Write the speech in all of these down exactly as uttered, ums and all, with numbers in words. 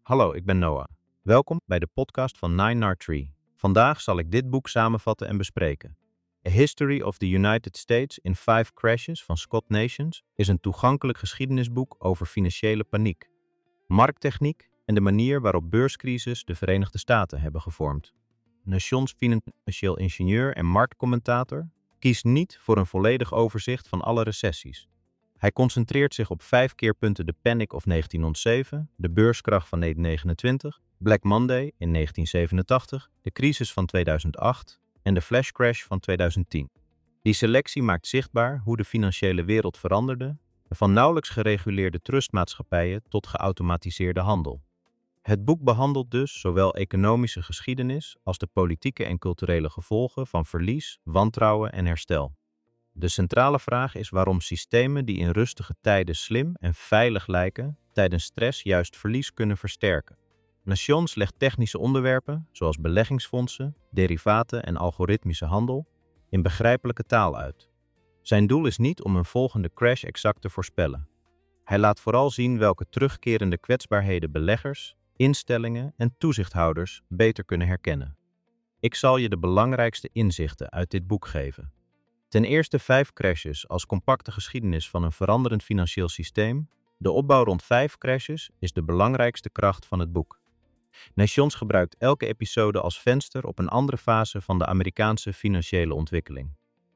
Hallo, ik ben Noah. Welkom bij de podcast van Nine Nard Tree. Vandaag zal ik dit boek samenvatten en bespreken. A History of the United States in Five Crashes van Scott Nations is een toegankelijk geschiedenisboek over financiële paniek, markttechniek en de manier waarop beurscrisis de Verenigde Staten hebben gevormd. Nations financieel ingenieur en marktcommentator kiest niet voor een volledig overzicht van alle recessies. Hij concentreert zich op vijf keerpunten: de Panic of negentienhonderdzeven, de beurskracht van negentien negenentwintig, Black Monday in negentien zevenentachtig, de crisis van tweeduizend acht en de flash crash van tweeduizend tien. Die selectie maakt zichtbaar hoe de financiële wereld veranderde, van nauwelijks gereguleerde trustmaatschappijen tot geautomatiseerde handel. Het boek behandelt dus zowel economische geschiedenis als de politieke en culturele gevolgen van verlies, wantrouwen en herstel. De centrale vraag is waarom systemen die in rustige tijden slim en veilig lijken, tijdens stress juist verlies kunnen versterken. Nations legt technische onderwerpen, zoals beleggingsfondsen, derivaten en algoritmische handel, in begrijpelijke taal uit. Zijn doel is niet om een volgende crash exact te voorspellen. Hij laat vooral zien welke terugkerende kwetsbaarheden beleggers, instellingen en toezichthouders beter kunnen herkennen. Ik zal je de belangrijkste inzichten uit dit boek geven. Ten eerste vijf crashes als compacte geschiedenis van een veranderend financieel systeem. De opbouw rond vijf crashes is de belangrijkste kracht van het boek. Nations gebruikt elke episode als venster op een andere fase van de Amerikaanse financiële ontwikkeling.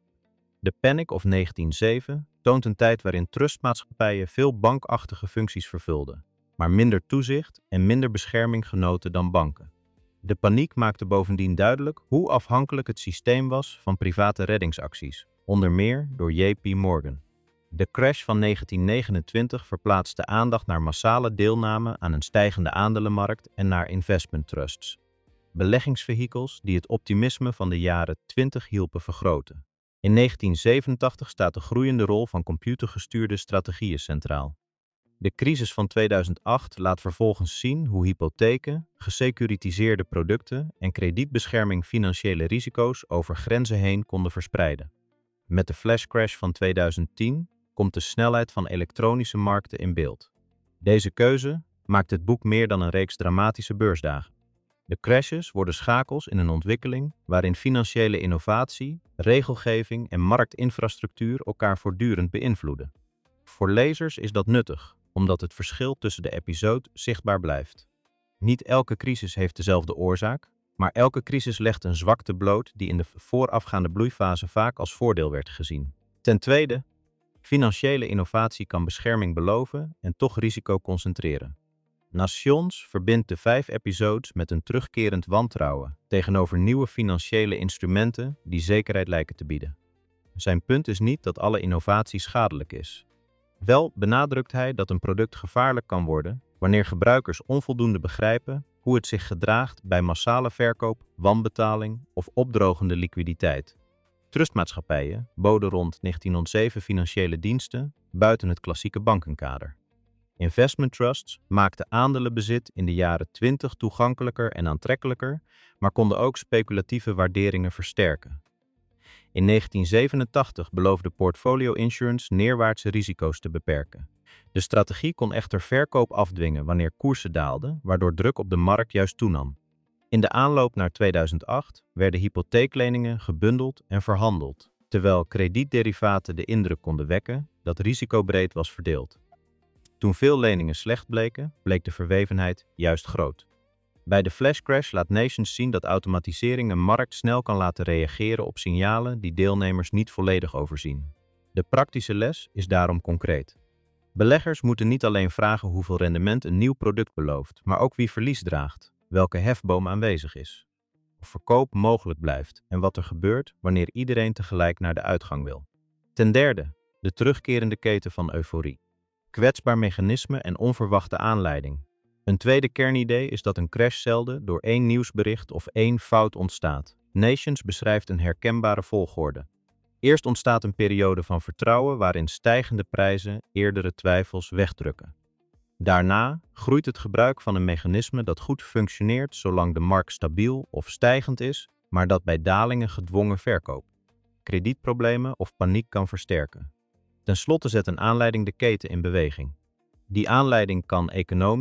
De Panic of negentien zeven toont een tijd waarin trustmaatschappijen veel bankachtige functies vervulden, maar minder toezicht en minder bescherming genoten dan banken. De paniek maakte bovendien duidelijk hoe afhankelijk het systeem was van private reddingsacties, onder meer door J P Morgan. De crash van negentien negenentwintig verplaatste aandacht naar massale deelname aan een stijgende aandelenmarkt en naar investment trusts, beleggingsvehikels die het optimisme van de jaren twintig hielpen vergroten. In negentien zevenentachtig staat de groeiende rol van computergestuurde strategieën centraal. De crisis van tweeduizend acht laat vervolgens zien hoe hypotheken, gesecuritiseerde producten en kredietbescherming financiële risico's over grenzen heen konden verspreiden. Met de flashcrash van tweeduizend tien komt de snelheid van elektronische markten in beeld. Deze keuze maakt het boek meer dan een reeks dramatische beursdagen. De crashes worden schakels in een ontwikkeling waarin financiële innovatie, regelgeving en marktinfrastructuur elkaar voortdurend beïnvloeden. Voor lezers is dat nuttig, omdat het verschil tussen de episodes zichtbaar blijft. Niet elke crisis heeft dezelfde oorzaak, maar elke crisis legt een zwakte bloot die in de voorafgaande bloeifase vaak als voordeel werd gezien. Ten tweede, financiële innovatie kan bescherming beloven en toch risico concentreren. Nations verbindt de vijf episodes met een terugkerend wantrouwen tegenover nieuwe financiële instrumenten die zekerheid lijken te bieden. Zijn punt is niet dat alle innovatie schadelijk is. Wel benadrukt hij dat een product gevaarlijk kan worden wanneer gebruikers onvoldoende begrijpen hoe het zich gedraagt bij massale verkoop, wanbetaling of opdrogende liquiditeit. Trustmaatschappijen boden rond negentienhonderdzeven financiële diensten buiten het klassieke bankenkader. Investment trusts maakten aandelenbezit in de jaren twintig toegankelijker en aantrekkelijker, maar konden ook speculatieve waarderingen versterken. In negentien zevenentachtig beloofde portfolio insurance neerwaartse risico's te beperken. De strategie kon echter verkoop afdwingen wanneer koersen daalden, waardoor druk op de markt juist toenam. In de aanloop naar tweeduizend acht werden hypotheekleningen gebundeld en verhandeld, terwijl kredietderivaten de indruk konden wekken dat risicobreed was verdeeld. Toen veel leningen slecht bleken, bleek de verwevenheid juist groot. Bij de flashcrash laat Nations zien dat automatisering een markt snel kan laten reageren op signalen die deelnemers niet volledig overzien. De praktische les is daarom concreet. Beleggers moeten niet alleen vragen hoeveel rendement een nieuw product belooft, maar ook wie verlies draagt, welke hefboom aanwezig is, of verkoop mogelijk blijft en wat er gebeurt wanneer iedereen tegelijk naar de uitgang wil. Ten derde, de terugkerende keten van euforie. Kwetsbaar mechanisme en onverwachte aanleiding. Een tweede kernidee is dat een crash zelden door één nieuwsbericht of één fout ontstaat. Nations beschrijft een herkenbare volgorde. Eerst ontstaat een periode van vertrouwen waarin stijgende prijzen eerdere twijfels wegdrukken. Daarna groeit het gebruik van een mechanisme dat goed functioneert zolang de markt stabiel of stijgend is, maar dat bij dalingen gedwongen verkoopt, kredietproblemen of paniek kan versterken. Ten slotte zet een aanleiding de keten in beweging. Die aanleiding kan economisch,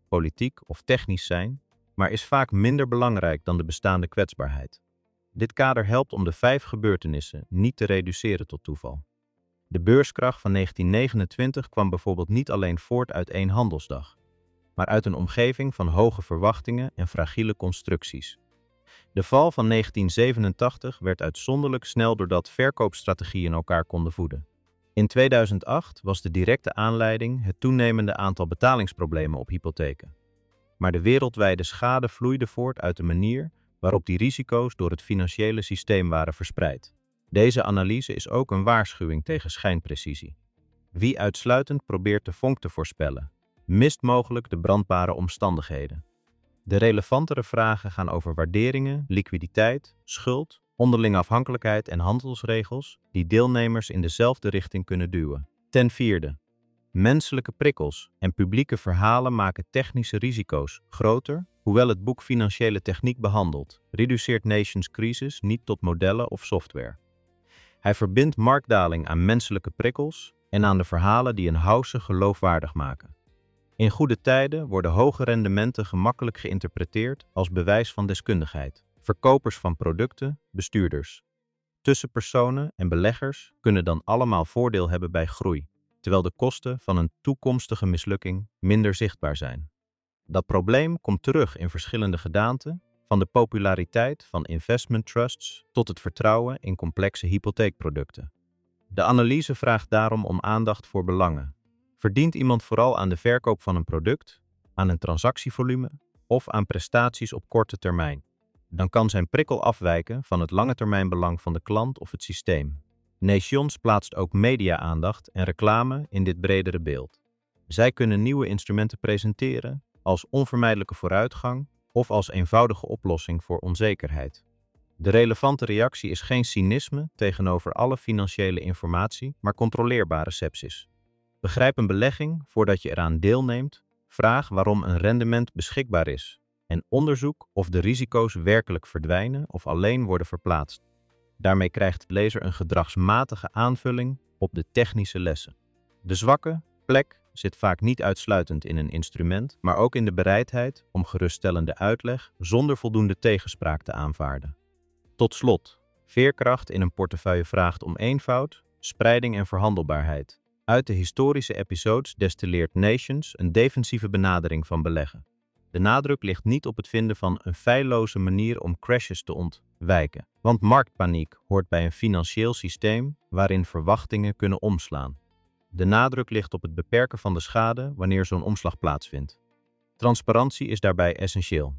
politiek of technisch zijn, maar is vaak minder belangrijk dan de bestaande kwetsbaarheid. Dit kader helpt om de vijf gebeurtenissen niet te reduceren tot toeval. De beurskrach van negentien negenentwintig kwam bijvoorbeeld niet alleen voort uit één handelsdag, maar uit een omgeving van hoge verwachtingen en fragiele constructies. De val van negentien zevenentachtig werd uitzonderlijk snel doordat verkoopstrategieën elkaar konden voeden. In tweeduizend acht was de directe aanleiding het toenemende aantal betalingsproblemen op hypotheken. Maar de wereldwijde schade vloeide voort uit de manier waarop die risico's door het financiële systeem waren verspreid. Deze analyse is ook een waarschuwing tegen schijnprecisie. Wie uitsluitend probeert de vonk te voorspellen, mist mogelijk de brandbare omstandigheden. De relevantere vragen gaan over waarderingen, liquiditeit, schuld, onderlinge afhankelijkheid en handelsregels die deelnemers in dezelfde richting kunnen duwen. Ten vierde, menselijke prikkels en publieke verhalen maken technische risico's groter. Hoewel het boek Financiële Techniek behandelt, reduceert Nations Crisis niet tot modellen of software. Hij verbindt marktdaling aan menselijke prikkels en aan de verhalen die een house geloofwaardig maken. In goede tijden worden hoge rendementen gemakkelijk geïnterpreteerd als bewijs van deskundigheid. Verkopers van producten, bestuurders, tussenpersonen en beleggers kunnen dan allemaal voordeel hebben bij groei, terwijl de kosten van een toekomstige mislukking minder zichtbaar zijn. Dat probleem komt terug in verschillende gedaanten, van de populariteit van investment trusts tot het vertrouwen in complexe hypotheekproducten. De analyse vraagt daarom om aandacht voor belangen. Verdient iemand vooral aan de verkoop van een product, aan een transactievolume of aan prestaties op korte termijn? Dan kan zijn prikkel afwijken van het langetermijnbelang van de klant of het systeem. Nations plaatst ook media-aandacht en reclame in dit bredere beeld. Zij kunnen nieuwe instrumenten presenteren als onvermijdelijke vooruitgang of als eenvoudige oplossing voor onzekerheid. De relevante reactie is geen cynisme tegenover alle financiële informatie, maar controleerbare sepsis. Begrijp een belegging voordat je eraan deelneemt, vraag waarom een rendement beschikbaar is en onderzoek of de risico's werkelijk verdwijnen of alleen worden verplaatst. Daarmee krijgt de lezer een gedragsmatige aanvulling op de technische lessen. De zwakke plek zit vaak niet uitsluitend in een instrument, maar ook in de bereidheid om geruststellende uitleg zonder voldoende tegenspraak te aanvaarden. Tot slot, veerkracht in een portefeuille vraagt om eenvoud, spreiding en verhandelbaarheid. Uit de historische episodes destilleert Nations een defensieve benadering van beleggen. De nadruk ligt niet op het vinden van een feilloze manier om crashes te ontwijken, want marktpaniek hoort bij een financieel systeem waarin verwachtingen kunnen omslaan. De nadruk ligt op het beperken van de schade wanneer zo'n omslag plaatsvindt. Transparantie is daarbij essentieel.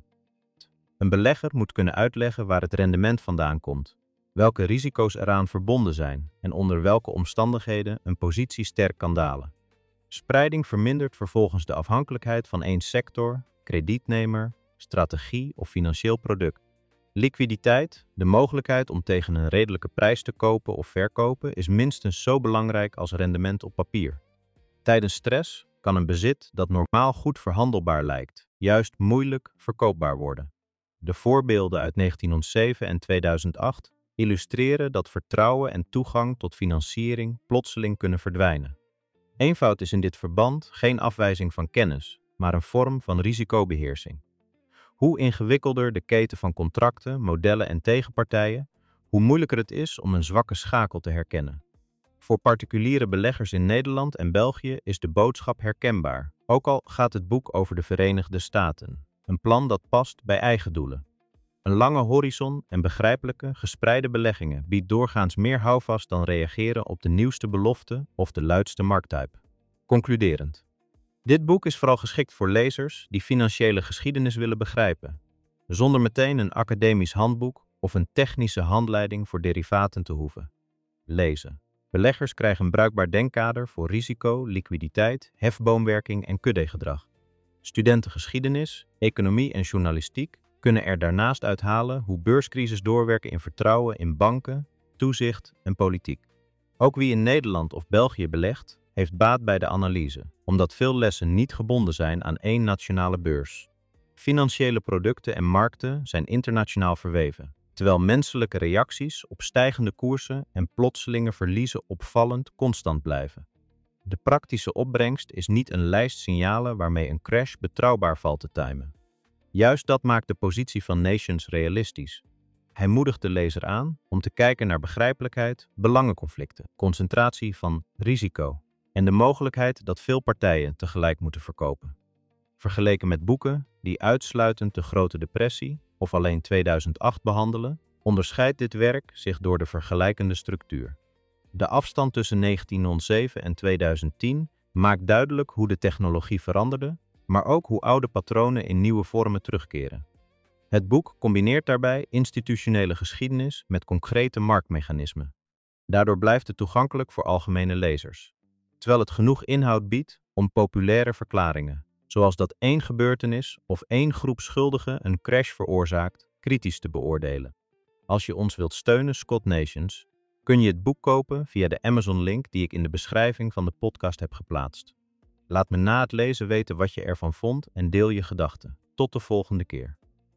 Een belegger moet kunnen uitleggen waar het rendement vandaan komt, welke risico's eraan verbonden zijn en onder welke omstandigheden een positie sterk kan dalen. Spreiding vermindert vervolgens de afhankelijkheid van één sector, kredietnemer, strategie of financieel product. Liquiditeit, de mogelijkheid om tegen een redelijke prijs te kopen of verkopen, is minstens zo belangrijk als rendement op papier. Tijdens stress kan een bezit dat normaal goed verhandelbaar lijkt, juist moeilijk verkoopbaar worden. De voorbeelden uit negentienhonderdzeven en tweeduizend acht illustreren dat vertrouwen en toegang tot financiering plotseling kunnen verdwijnen. Eenvoud is in dit verband geen afwijzing van kennis, maar een vorm van risicobeheersing. Hoe ingewikkelder de keten van contracten, modellen en tegenpartijen, hoe moeilijker het is om een zwakke schakel te herkennen. Voor particuliere beleggers in Nederland en België is de boodschap herkenbaar, ook al gaat het boek over de Verenigde Staten. Een plan dat past bij eigen doelen. Een lange horizon en begrijpelijke, gespreide beleggingen biedt doorgaans meer houvast dan reageren op de nieuwste belofte of de luidste markthype. Concluderend. Dit boek is vooral geschikt voor lezers die financiële geschiedenis willen begrijpen, zonder meteen een academisch handboek of een technische handleiding voor derivaten te hoeven. Lezen. Beleggers krijgen een bruikbaar denkkader voor risico, liquiditeit, hefboomwerking en kuddegedrag. Studenten geschiedenis, economie en journalistiek kunnen er daarnaast uithalen hoe beurscrisis doorwerken in vertrouwen in banken, toezicht en politiek. Ook wie in Nederland of België belegt, heeft baat bij de analyse, omdat veel lessen niet gebonden zijn aan één nationale beurs. Financiële producten en markten zijn internationaal verweven, terwijl menselijke reacties op stijgende koersen en plotselinge verliezen opvallend constant blijven. De praktische opbrengst is niet een lijst signalen waarmee een crash betrouwbaar valt te timen. Juist dat maakt de positie van Nations realistisch. Hij moedigt de lezer aan om te kijken naar begrijpelijkheid, belangenconflicten, concentratie van risico en de mogelijkheid dat veel partijen tegelijk moeten verkopen. Vergeleken met boeken die uitsluitend de Grote Depressie of alleen tweeduizend acht behandelen, onderscheidt dit werk zich door de vergelijkende structuur. De afstand tussen negentienhonderdzeven en tweeduizend tien maakt duidelijk hoe de technologie veranderde, maar ook hoe oude patronen in nieuwe vormen terugkeren. Het boek combineert daarbij institutionele geschiedenis met concrete marktmechanismen. Daardoor blijft het toegankelijk voor algemene lezers, terwijl het genoeg inhoud biedt om populaire verklaringen, zoals dat één gebeurtenis of één groep schuldigen een crash veroorzaakt, kritisch te beoordelen. Als je ons wilt steunen, Scott Nations, kun je het boek kopen via de Amazon-link die ik in de beschrijving van de podcast heb geplaatst. Laat me na het lezen weten wat je ervan vond en deel je gedachten. Tot de volgende keer.